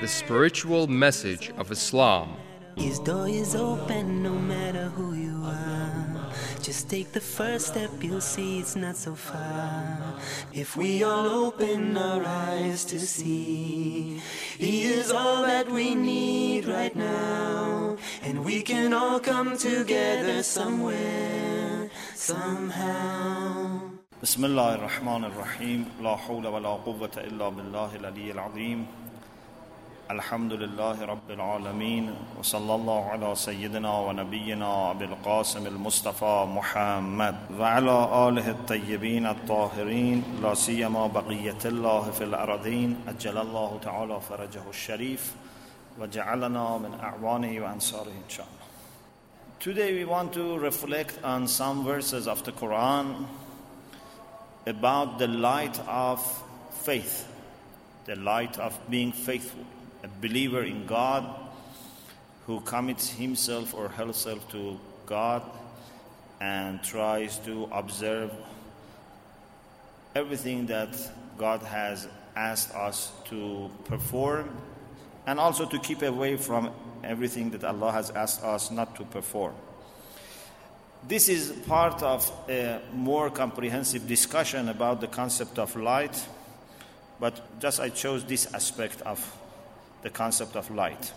the spiritual message of Islam. His door is open no matter who you are. Just take the first step, you'll see it's not so far. If we all open our eyes to see, He is all that we need right now. And we can all come together somewhere, somehow. بسم الله الرحمن الرحيم لا حول ولا قوة إلا بالله العلي العظيم الحمد لله رب العالمين وصلى الله على سيدنا ونبينا أبي القاسم المصطفى محمد وعلى آله الطيبين الطاهرين لا سيما بقية الله في الأرضين أجل الله تعالى فرجه الشريف وجعلنا من أعوانه وأنصاره إن شاء الله. Today we want to reflect on some verses of the Quran about the light of faith, the light of being faithful, a believer in God who commits himself or herself to God and tries to observe everything that God has asked us to perform, and also to keep away from everything that Allah has asked us not to perform. This is part of a more comprehensive discussion about the concept of light, but just I chose this aspect of the concept of light.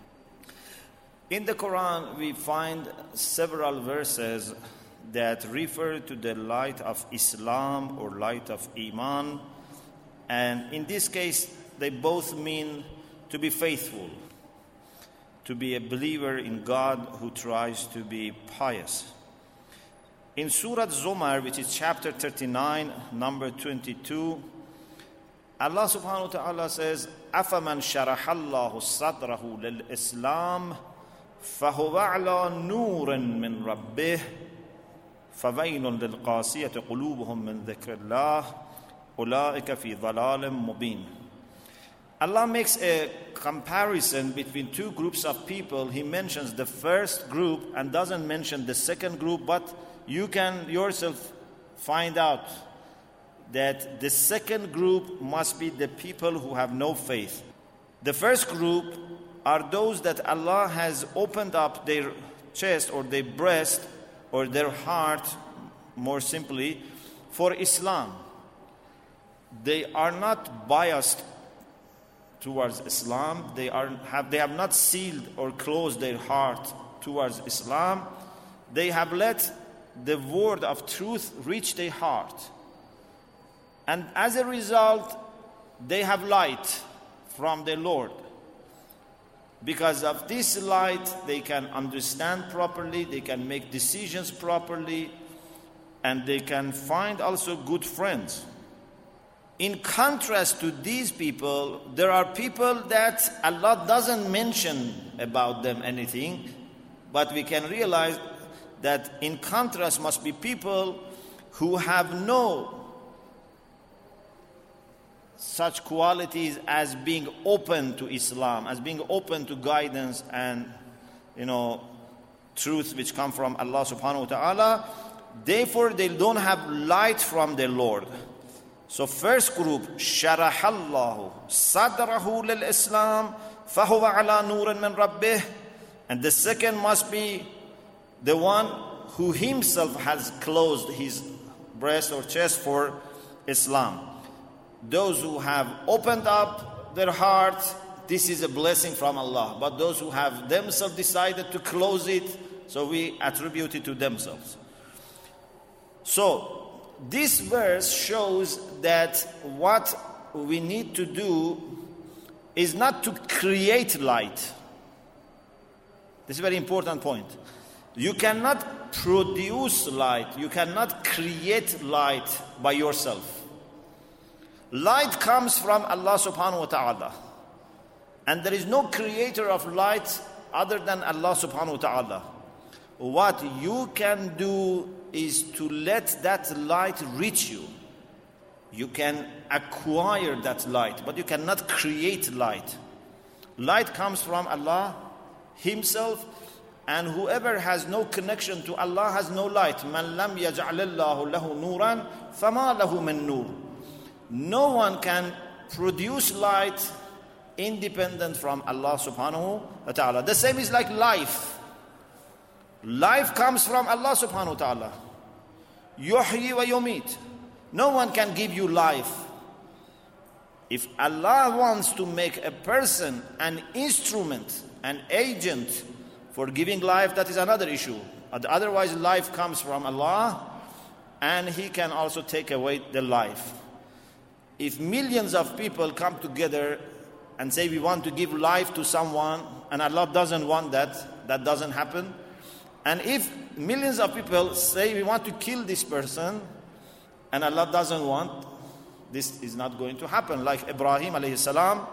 In the Quran, we find several verses that refer to the light of Islam or light of Iman, and in this case, they both mean to be faithful, to be a believer in God who tries to be pious. In Surah Zumar, which is chapter 39, number 22, Allah subhanahu wa ta'ala says, أَفَمَنْ شَرَحَ اللَّهُ صَدْرَهُ لِلْإِسْلَامِ فَهُوَ عَلَى نُورٍ مِّن رَبِّهِ فَوَيْلٌ لِلْقَاسِيَةِ قُلُوبُهُم مِّن ذِكْرِ اللَّهِ أُولَٰئِكَ فِي ضَلَالٍ مُّبِينٍ. Allah makes a comparison between two groups of people. He mentions the first group and doesn't mention the second group, but you can yourself find out that the second group must be the people who have no faith. The first group are those that Allah has opened up their chest or their breast or their heart, more simply, for Islam. They are not biased towards Islam. They have not sealed or closed their heart towards Islam. They have let the word of truth reach their heart. And as a result, they have light from the Lord. Because of this light, they can understand properly, they can make decisions properly, and they can find also good friends. In contrast to these people, there are people that Allah doesn't mention about them anything, but we can realize that in contrast must be people who have no such qualities as being open to Islam, as being open to guidance and, truth which come from Allah subhanahu wa ta'ala. Therefore, they don't have light from their Lord. So first group, شَرَحَ اللَّهُ صَدْرَهُ لِلْإِسْلَامِ فَهُوَ عَلَى نُورٍ مِّن رَبِّهِ. And the second must be the one who himself has closed his breast or chest for Islam. Those who have opened up their heart, this is a blessing from Allah. But those who have themselves decided to close it, so we attribute it to themselves. So, this verse shows that what we need to do is not to create light. This is a very important point. You cannot produce light. You cannot create light by yourself. Light comes from Allah subhanahu wa ta'ala. And there is no creator of light other than Allah subhanahu wa ta'ala. What you can do is to let that light reach you. You can acquire that light, but you cannot create light. Light comes from Allah Himself, and whoever has no connection to Allah has no light. مَنْ لَمْ يَجْعَلِ اللَّهُ لَهُ نُورًا فَمَا لَهُ مِنْ نُورٍ. No one can produce light independent from Allah subhanahu wa ta'ala. The same is like life. Life comes from Allah subhanahu wa ta'ala. Yuhyi wa yumit. No one can give you life. If Allah wants to make a person an instrument, an agent for giving life, that is another issue. Otherwise, life comes from Allah, and He can also take away the life. If millions of people come together and say we want to give life to someone, and Allah doesn't want that, that doesn't happen. And if millions of people say we want to kill this person, and Allah doesn't want, this is not going to happen. Like Ibrahim alayhi salam,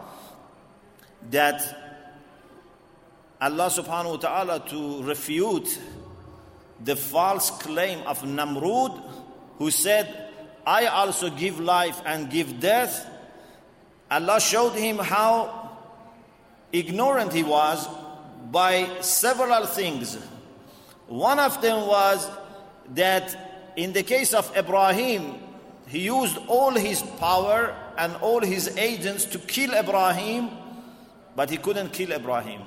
that Allah subhanahu wa ta'ala, to refute the false claim of Namrud, who said, I also give life and give death. Allah showed him how ignorant he was by several things. One of them was that in the case of Ibrahim, he used all his power and all his agents to kill Ibrahim, but he couldn't kill Ibrahim.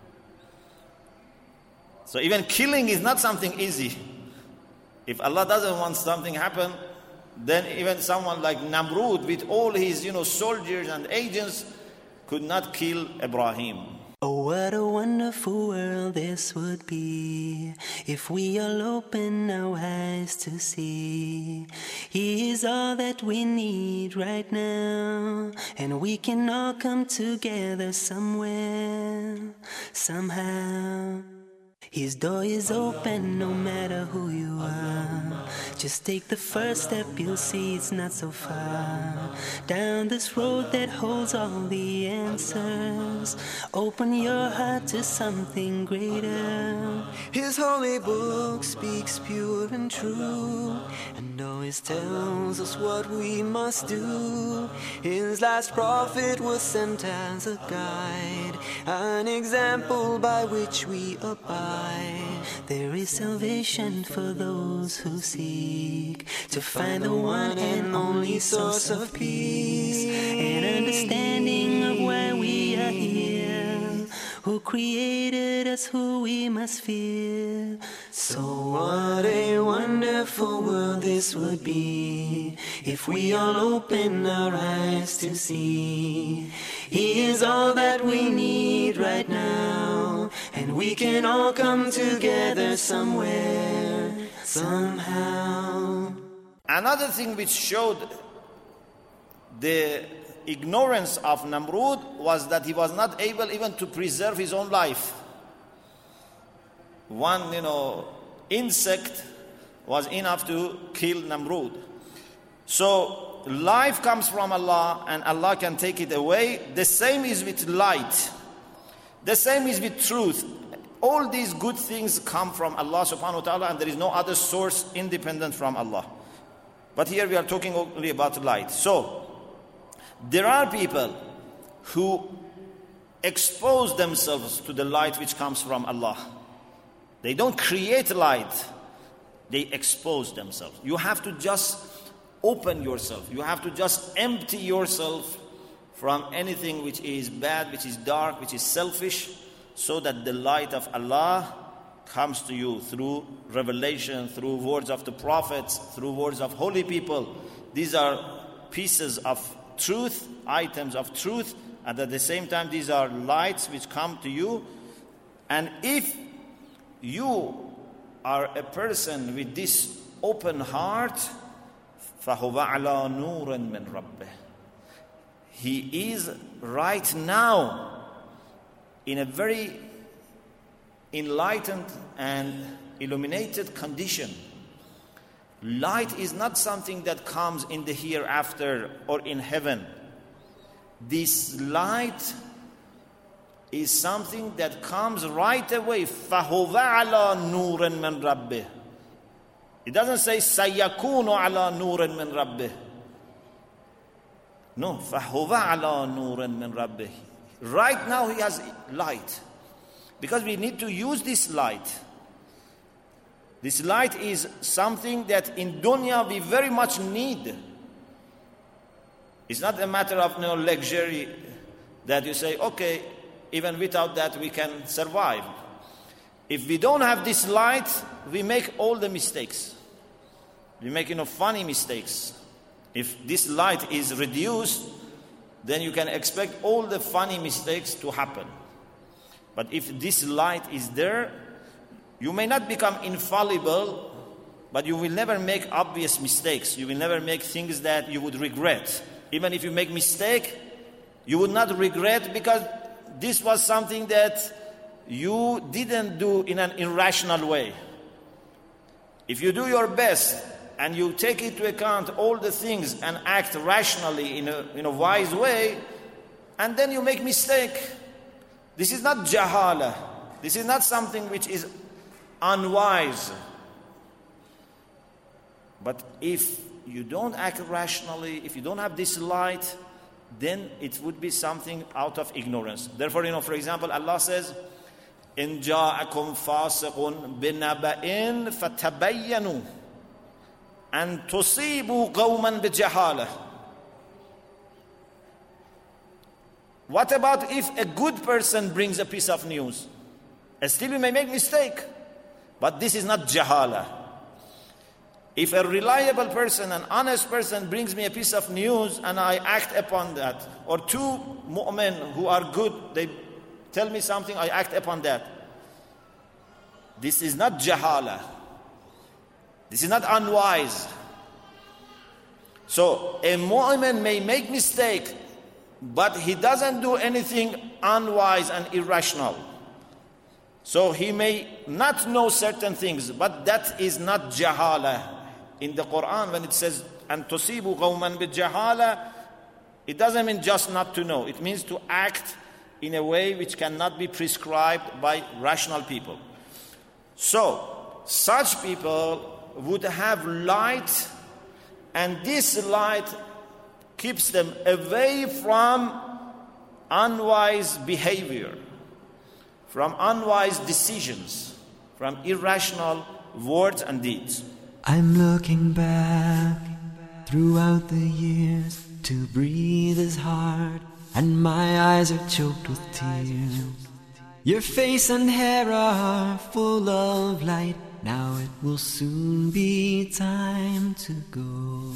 So even killing is not something easy. If Allah doesn't want something happen, then even someone like Namrud with all his soldiers and agents could not kill Ibrahim. Oh, what a wonderful world this would be if we all open our eyes to see He is all that we need right now, and we can all come together somewhere, somehow. His door is open no matter who you are. Just take the first step, you'll see it's not so far. Down this road that holds all the answers. Open your heart to something greater. His holy book speaks pure and true, and always tells us what we must do. His last prophet was sent as a guide, an example by which we abide. There is salvation for those who seek to find the one and only source of peace, and understanding of why we are here, who created us, who we must fear. So what a wonderful world this would be if we all open our eyes to see He is all that we need right now, and we can all come together somewhere, somehow. Another thing which showed the ignorance of Namrud was that he was not able even to preserve his own life. One, insect was enough to kill Namrud. So life comes from Allah, and Allah can take it away. The same is with light. The same is with truth. All these good things come from Allah subhanahu wa ta'ala, and there is no other source independent from Allah. But here we are talking only about light. So there are people who expose themselves to the light which comes from Allah. They don't create light, they expose themselves. You have to just open yourself. You have to just empty yourself from anything which is bad, which is dark, which is selfish, so that the light of Allah comes to you through revelation, through words of the prophets, through words of holy people. These are pieces of truth, items of truth, and at the same time these are lights which come to you. And if you are a person with this open heart, فَهُوَ عَلَى نُورٍ مِّن رَبِّهِ, he is right now in a very enlightened and illuminated condition. Light is not something that comes in the hereafter or in heaven. This light is something that comes right away. فَهُوَ عَلَى نُورٍ مِّن رَبِّهِ. It doesn't say سَيَكُونُ عَلَى نُورٍ مِّن رَبِّهِ. No, فَهُوَ عَلَى نُورٍ مِّن رَبِّهِ. Right now he has light, because we need to use this light. This light is something that in dunya we very much need. It's not a matter of luxury that you say, okay, even without that we can survive. If we don't have this light, we make all the mistakes. We make funny mistakes. If this light is reduced, then you can expect all the funny mistakes to happen. But if this light is there, you may not become infallible, but you will never make obvious mistakes. You will never make things that you would regret. Even if you make mistake, you would not regret, because this was something that you didn't do in an irrational way. If you do your best and you take into account all the things and act rationally in a wise way, and then you make mistake, this is not jahala. This is not something which is unwise. But if you don't act rationally, if you don't have this light, then it would be something out of ignorance. Therefore, for example, Allah says, إِن جَاءَكُمْ فَاسِقٌ بِنَبَإٍ فَتَبَيَّنُوا أَن تُصِيبُوا قَوْمًا بِجَهَالَةٍ. What about if a good person brings a piece of news? Still you may make mistake, but this is not jahala. If a reliable person, an honest person brings me a piece of news and I act upon that, or two mu'min who are good, they tell me something, I act upon that, this is not jahala. This is not unwise. So a mu'min may make mistake, but he doesn't do anything unwise and irrational. So he may not know certain things, but that is not jahala. In the Quran, when it says, أَن تُصِيبُوا قَوْمًا بِالْجَهَالَةِ, it doesn't mean just not to know. It means to act in a way which cannot be prescribed by rational people. So, such people would have light, and this light keeps them away from unwise behavior, from unwise decisions, from irrational words and deeds. I'm looking back throughout the years. To breathe is hard, and my eyes are choked with tears. Your face and hair are full of light. Now it will soon be time to go.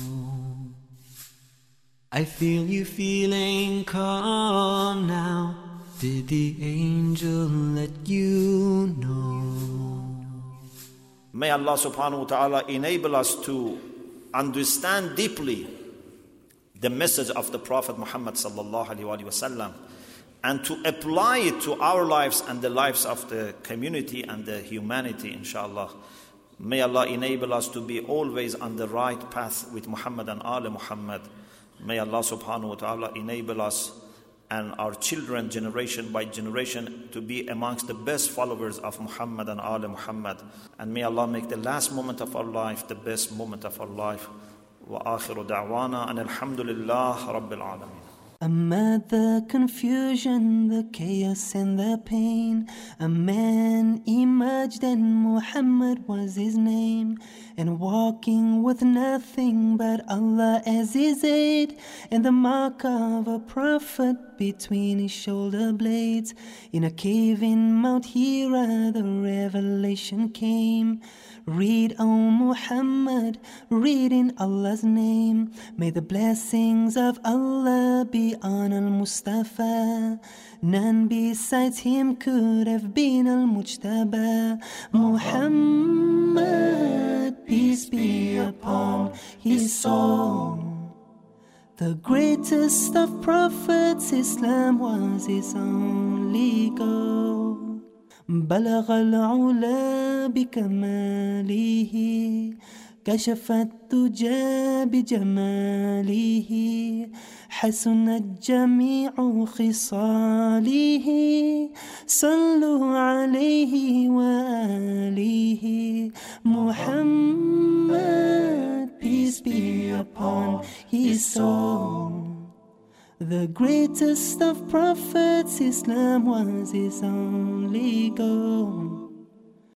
I feel you feeling calm now. Did the angel let you know? May Allah subhanahu wa ta'ala enable us to understand deeply the message of the Prophet Muhammad sallallahu alaihi wasallam, and to apply it to our lives and the lives of the community and the humanity, inshallah. May Allah enable us to be always on the right path with Muhammad and Al Muhammad. May Allah subhanahu wa ta'ala enable us and our children, generation by generation, to be amongst the best followers of Muhammad and Al Muhammad. And may Allah make the last moment of our life the best moment of our life. Wa akhiru da'wana and alhamdulillah rabbil alameen. Amid the confusion, the chaos and the pain, a man emerged and Muhammad was his name. And walking with nothing but Allah as his aid, and the mark of a prophet between his shoulder blades. In a cave in Mount Hira the revelation came. Read, O Muhammad, read in Allah's name. May the blessings of Allah be on Al-Mustafa. None besides him could have been Al-Mujtaba. Muhammad, peace be upon his soul. The greatest of prophets, Islam was his only goal. بلغ العلا بكماله كشف الدجى بجماله حسنت جميع خصاله صلوا عليه وآله Muhammad, peace be upon his soul. The greatest of prophets, Islam was his only goal.